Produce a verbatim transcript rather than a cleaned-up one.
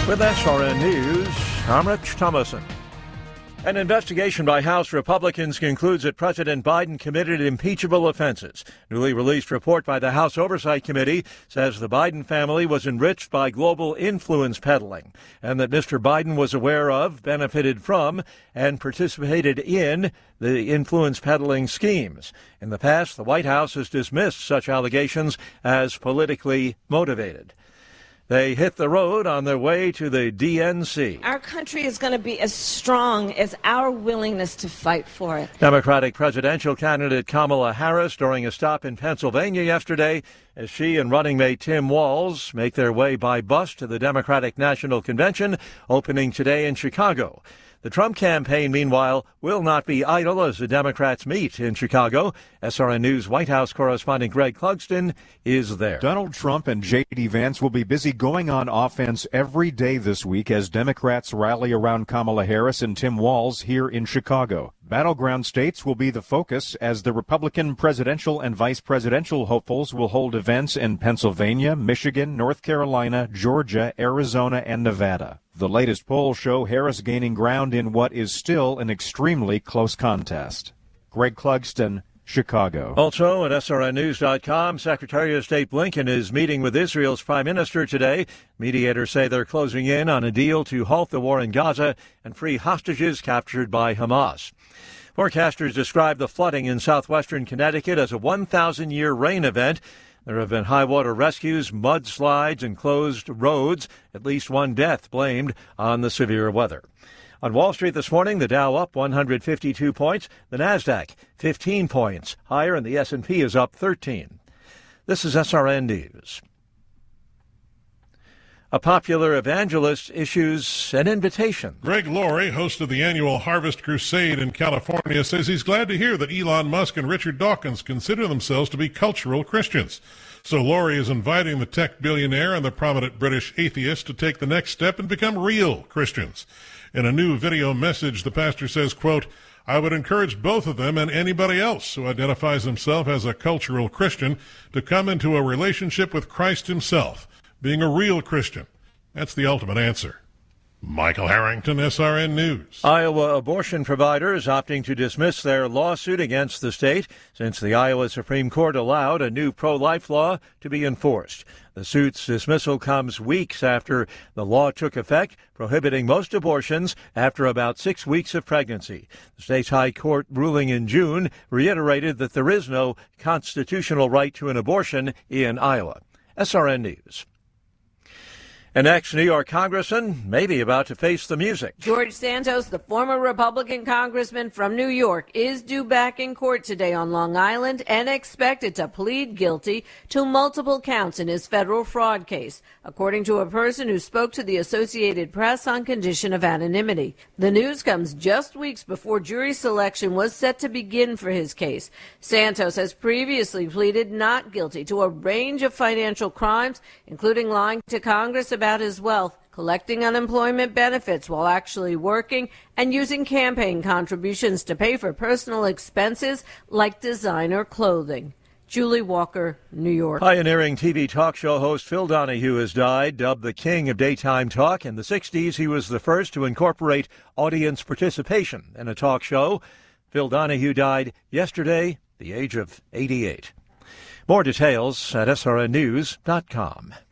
With S R N News, I'm Rich Thomason. An investigation by House Republicans concludes that President Biden committed impeachable offenses. Newly released report by the House Oversight Committee says the Biden family was enriched by global influence peddling, and that Mister Biden was aware of, benefited from, and participated in the influence peddling schemes. In the past, the White House has dismissed such allegations as politically motivated. They hit the road on their way to the D N C. Our country is going to be as strong as our willingness to fight for it. Democratic presidential candidate Kamala Harris during a stop in Pennsylvania yesterday as she and running mate Tim Walz make their way by bus to the Democratic National Convention opening today in Chicago. The Trump campaign, meanwhile, will not be idle as the Democrats meet in Chicago. S R N News White House correspondent Greg Clugston is there. Donald Trump and J D. Vance will be busy going on offense every day this week as Democrats rally around Kamala Harris and Tim Walz here in Chicago. Battleground states will be the focus as the Republican presidential and vice presidential hopefuls will hold events in Pennsylvania, Michigan, North Carolina, Georgia, Arizona, and Nevada. The latest polls show Harris gaining ground in what is still an extremely close contest. Greg Clugston, Chicago. Also at S R N news dot com, Secretary of State Blinken is meeting with Israel's prime minister today. Mediators say they're closing in on a deal to halt the war in Gaza and free hostages captured by Hamas. Forecasters describe the flooding in southwestern Connecticut as a one thousand year rain event. There have been high water rescues, mudslides, and closed roads. At least one death blamed on the severe weather. On Wall Street this morning, the Dow up one hundred fifty-two points, the Nasdaq fifteen points higher, and the S and P is up thirteen. This is S R N News. A popular evangelist issues an invitation. Greg Laurie, host of the annual Harvest Crusade in California, says he's glad to hear that Elon Musk and Richard Dawkins consider themselves to be cultural Christians. So Laurie is inviting the tech billionaire and the prominent British atheist to take the next step and become real Christians. In a new video message, the pastor says, quote, I would encourage both of them and anybody else who identifies himself as a cultural Christian to come into a relationship with Christ himself. Being a real Christian, that's the ultimate answer. Michael Harrington, S R N News. Iowa abortion providers opting to dismiss their lawsuit against the state since the Iowa Supreme Court allowed a new pro-life law to be enforced. The suit's dismissal comes weeks after the law took effect, prohibiting most abortions after about six weeks of pregnancy. The state's high court ruling in June reiterated that there is no constitutional right to an abortion in Iowa. S R N News. An ex-New York congressman may be about to face the music. George Santos, the former Republican congressman from New York, is due back in court today on Long Island and expected to plead guilty to multiple counts in his federal fraud case, according to a person who spoke to the Associated Press on condition of anonymity. The news comes just weeks before jury selection was set to begin for his case. Santos has previously pleaded not guilty to a range of financial crimes, including lying to Congress about his wealth, collecting unemployment benefits while actually working, and using campaign contributions to pay for personal expenses like designer clothing. Julie Walker, New York. Pioneering T V talk show host Phil Donahue has died. Dubbed the king of daytime talk, in the sixties he was the first to incorporate audience participation in a talk show. Phil Donahue died yesterday, the age of eighty-eight. More details at S R N news dot com.